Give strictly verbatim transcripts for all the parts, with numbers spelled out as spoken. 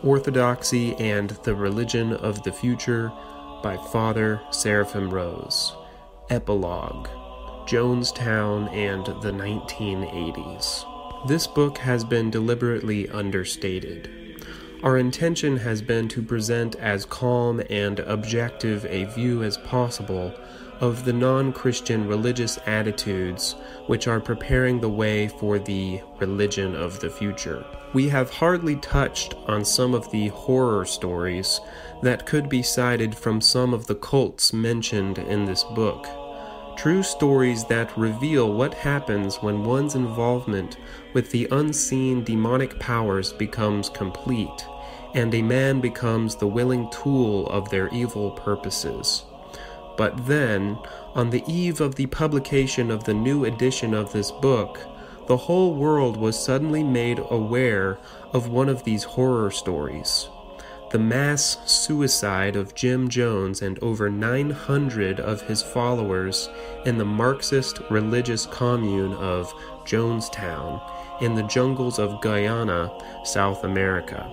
Orthodoxy and the Religion of the Future by Father Seraphim Rose. Epilogue: Jonestown and the nineteen eighties. This book has been deliberately understated. Our intention has been to present as calm and objective a view as possible of the non-Christian religious attitudes which are preparing the way for the religion of the future. We have hardly touched on some of the horror stories that could be cited from some of the cults mentioned in this book. True stories that reveal what happens when one's involvement with the unseen demonic powers becomes complete, and a man becomes the willing tool of their evil purposes. But then, on the eve of the publication of the new edition of this book, the whole world was suddenly made aware of one of these horror stories: the mass suicide of Jim Jones and over nine hundred of his followers in the Marxist religious commune of Jonestown in the jungles of Guyana, South America.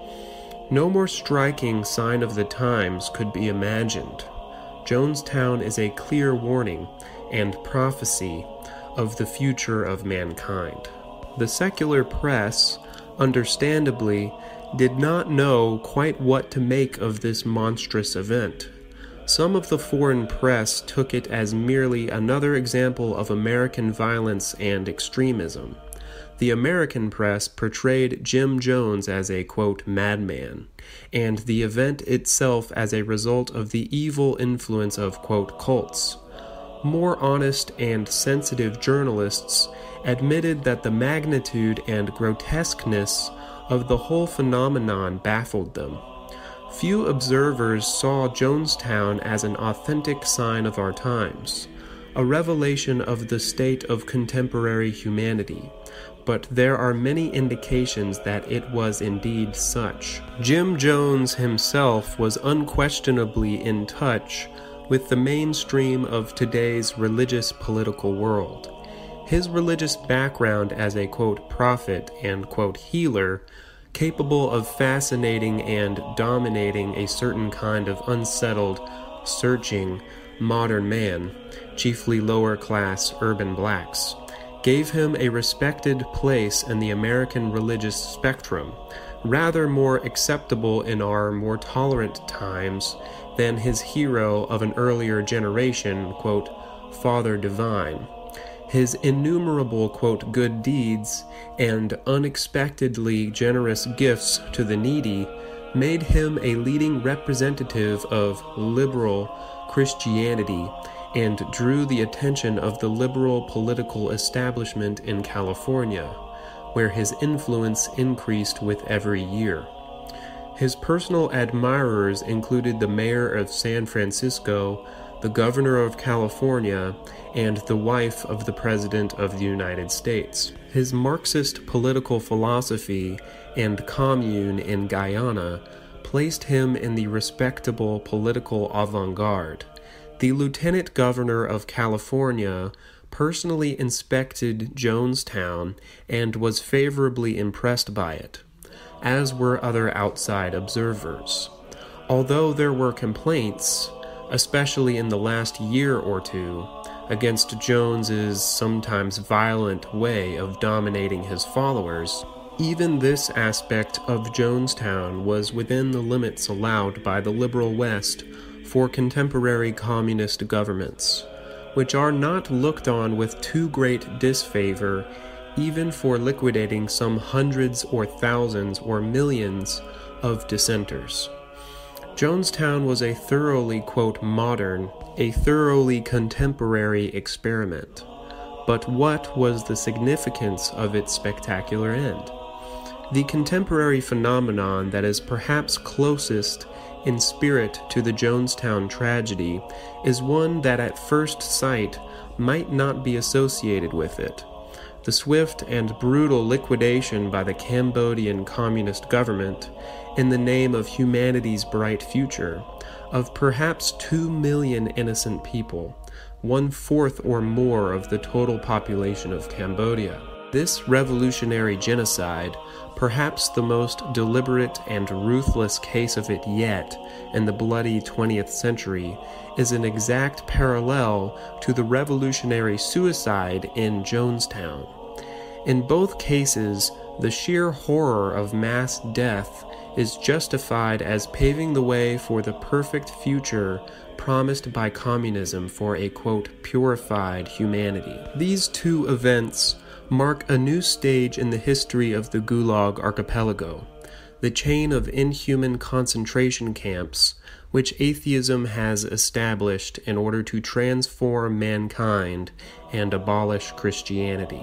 No more striking sign of the times could be imagined. Jonestown is a clear warning and prophecy of the future of mankind. The secular press, understandably, did not know quite what to make of this monstrous event. Some of the foreign press took it as merely another example of American violence and extremism. The American press portrayed Jim Jones as a, quote, madman, and the event itself as a result of the evil influence of, quote, cults. More honest and sensitive journalists admitted that the magnitude and grotesqueness of the whole phenomenon baffled them. Few observers saw Jonestown as an authentic sign of our times, a revelation of the state of contemporary humanity, but there are many indications that it was indeed such. Jim Jones himself was unquestionably in touch with the mainstream of today's religious political world. His religious background as a, quote, prophet and, quote, healer, capable of fascinating and dominating a certain kind of unsettled, searching, modern man, chiefly lower-class urban blacks, gave him a respected place in the American religious spectrum, rather more acceptable in our more tolerant times than his hero of an earlier generation, quote, Father Divine. His innumerable, quote, good deeds and unexpectedly generous gifts to the needy made him a leading representative of liberal Christianity and drew the attention of the liberal political establishment in California, where his influence increased with every year. His personal admirers included the mayor of San Francisco, the governor of California, and the wife of the President of the United States. His Marxist political philosophy and commune in Guyana placed him in the respectable political avant-garde. The lieutenant governor of California personally inspected Jonestown and was favorably impressed by it, as were other outside observers. Although there were complaints, especially in the last year or two, against Jones's sometimes violent way of dominating his followers, even this aspect of Jonestown was within the limits allowed by the liberal West for contemporary communist governments, which are not looked on with too great disfavor even for liquidating some hundreds or thousands or millions of dissenters. Jonestown was a thoroughly, quote, modern, a thoroughly contemporary experiment. But what was the significance of its spectacular end? The contemporary phenomenon that is perhaps closest in spirit to the Jonestown tragedy is one that at first sight might not be associated with it. The swift and brutal liquidation by the Cambodian communist government, in the name of humanity's bright future, of perhaps two million innocent people, one-fourth or more of the total population of Cambodia. This revolutionary genocide, perhaps the most deliberate and ruthless case of it yet in the bloody twentieth century, is an exact parallel to the revolutionary suicide in Jonestown. In both cases, the sheer horror of mass death is justified as paving the way for the perfect future promised by communism for a, quote, purified humanity. These two events mark a new stage in the history of the Gulag Archipelago, the chain of inhuman concentration camps which atheism has established in order to transform mankind and abolish Christianity.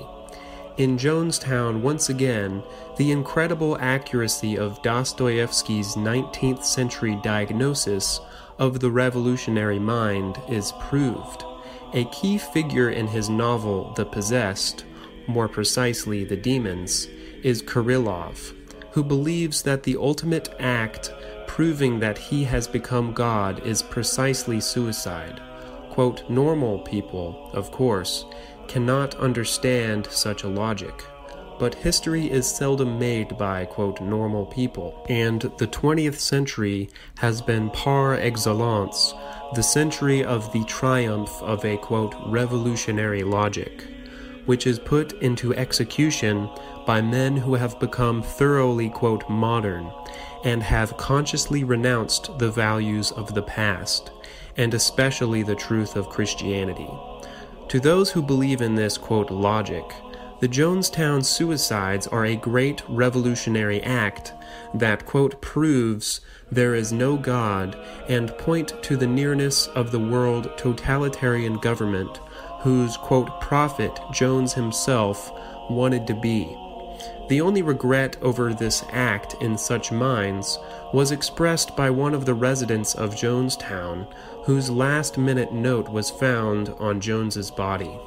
In Jonestown, once again, the incredible accuracy of Dostoevsky's nineteenth century diagnosis of the revolutionary mind is proved. A key figure in his novel The Possessed, more precisely The Demons, is Kirillov, who believes that the ultimate act proving that he has become God is precisely suicide. Quote, normal people, of course, cannot understand such a logic, but history is seldom made by, quote, normal people, and the twentieth century has been par excellence the century of the triumph of a, quote, revolutionary logic, which is put into execution by men who have become thoroughly, quote, modern, and have consciously renounced the values of the past, and especially the truth of Christianity. To those who believe in this, quote, logic, the Jonestown suicides are a great revolutionary act that, quote, proves there is no God and point to the nearness of the world totalitarian government whose, quote, prophet Jones himself wanted to be. The only regret over this act in such minds was expressed by one of the residents of Jonestown, whose last-minute note was found on Jones's body.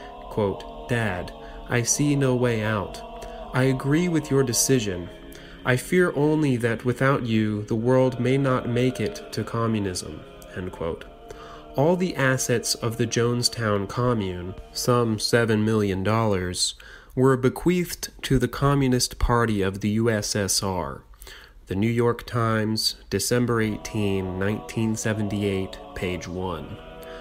Quote, Dad, I see no way out. I agree with your decision. I fear only that without you, the world may not make it to communism. End quote. All the assets of the Jonestown commune, some seven million dollars, were bequeathed to the Communist Party of the U S S R. The New York Times, December eighteenth, nineteen seventy-eight, page one.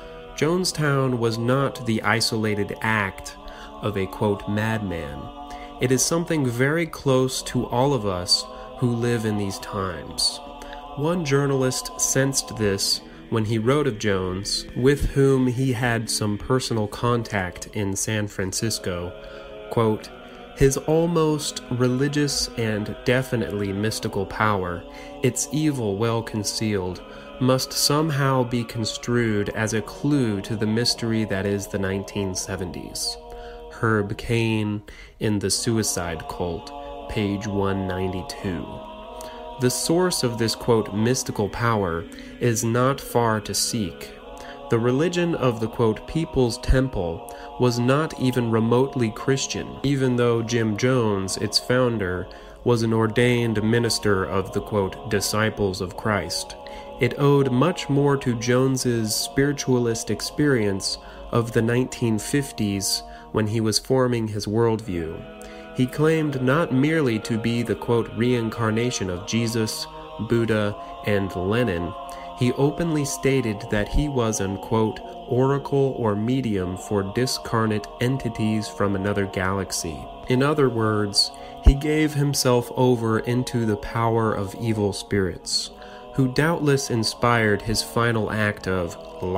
Jonestown was not the isolated act of a, quote, madman. It is something very close to all of us who live in these times. One journalist sensed this when he wrote of Jones, with whom he had some personal contact in San Francisco, quote, his almost religious and definitely mystical power, its evil well concealed, must somehow be construed as a clue to the mystery that is the nineteen seventies. Herb Caen in The Suicide Cult, page one ninety-two. The source of this, quote, mystical power is not far to seek. The religion of the, quote, People's Temple was not even remotely Christian, even though Jim Jones, its founder, was an ordained minister of the, quote, Disciples of Christ. It owed much more to Jones's spiritualist experience of the nineteen fifties when he was forming his worldview. He claimed not merely to be the, quote, reincarnation of Jesus, Buddha, and Lenin. He openly stated that he was an, quote, oracle or medium for discarnate entities from another galaxy. In other words, he gave himself over into the power of evil spirits, who doubtless inspired his final act of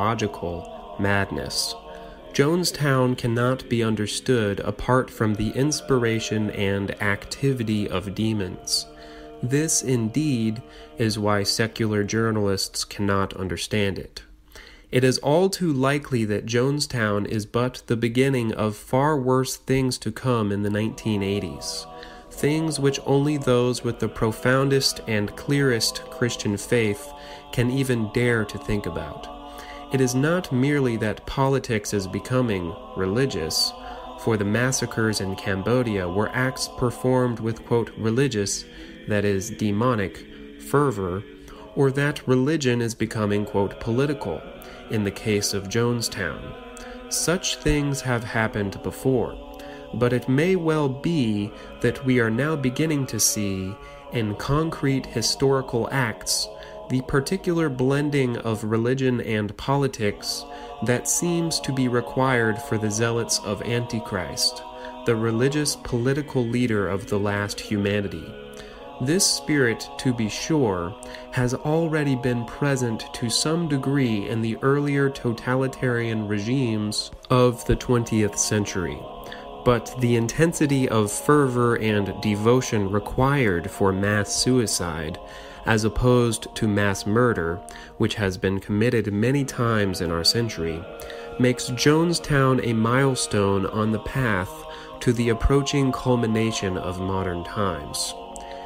logical madness. Jonestown cannot be understood apart from the inspiration and activity of demons. This, indeed, is why secular journalists cannot understand it. It is all too likely that Jonestown is but the beginning of far worse things to come in the nineteen eighties, things which only those with the profoundest and clearest Christian faith can even dare to think about. It is not merely that politics is becoming religious, for the massacres in Cambodia were acts performed with, quote, religious, that is, demonic, fervor, or that religion is becoming, quote, political, in the case of Jonestown. Such things have happened before. but it may well be that we are now beginning to see, in concrete historical acts, the particular blending of religion and politics that seems to be required for the zealots of Antichrist, the religious political leader of the last humanity. This spirit, to be sure, has already been present to some degree in the earlier totalitarian regimes of the twentieth century. But the intensity of fervor and devotion required for mass suicide, as opposed to mass murder, which has been committed many times in our century, makes Jonestown a milestone on the path to the approaching culmination of modern times.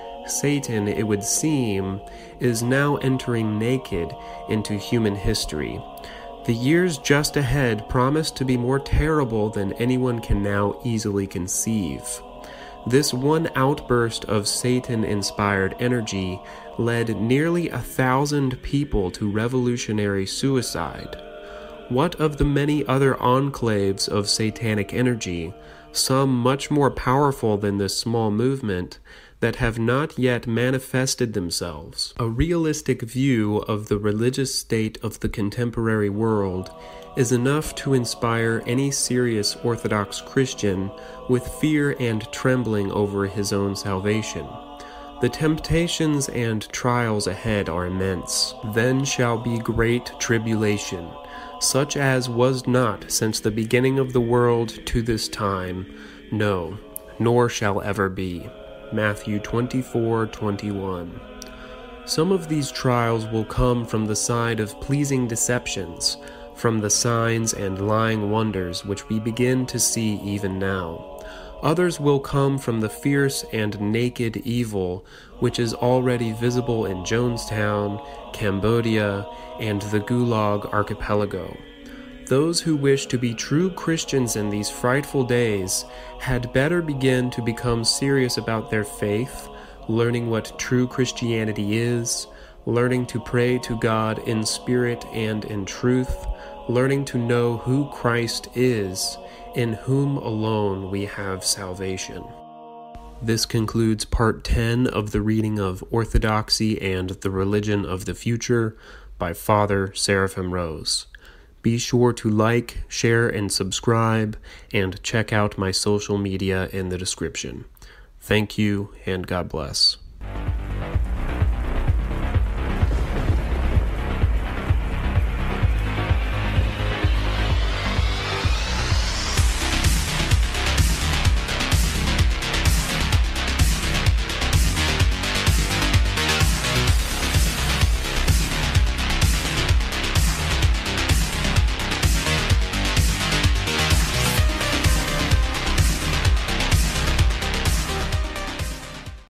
Satan, it would seem, is now entering naked into human history. The years just ahead promise to be more terrible than anyone can now easily conceive. This one outburst of Satan-inspired energy led nearly a thousand people to revolutionary suicide. What of the many other enclaves of satanic energy, some much more powerful than this small movement, that have not yet manifested themselves? A realistic view of the religious state of the contemporary world is enough to inspire any serious Orthodox Christian with fear and trembling over his own salvation. The temptations and trials ahead are immense. Then shall be great tribulation, such as was not since the beginning of the world to this time, no, nor shall ever be. Matthew twenty-four twenty-one. Some of these trials will come from the side of pleasing deceptions, from the signs and lying wonders which we begin to see even now. Others will come from the fierce and naked evil which is already visible in Jonestown, Cambodia, and the Gulag archipelago. Those who wish to be true Christians in these frightful days had better begin to become serious about their faith, learning what true Christianity is, learning to pray to God in spirit and in truth, learning to know who Christ is, in whom alone we have salvation. This concludes part ten of the reading of Orthodoxy and the Religion of the Future by Father Seraphim Rose. Be sure to like, share, and subscribe, and check out my social media in the description. Thank you, and God bless.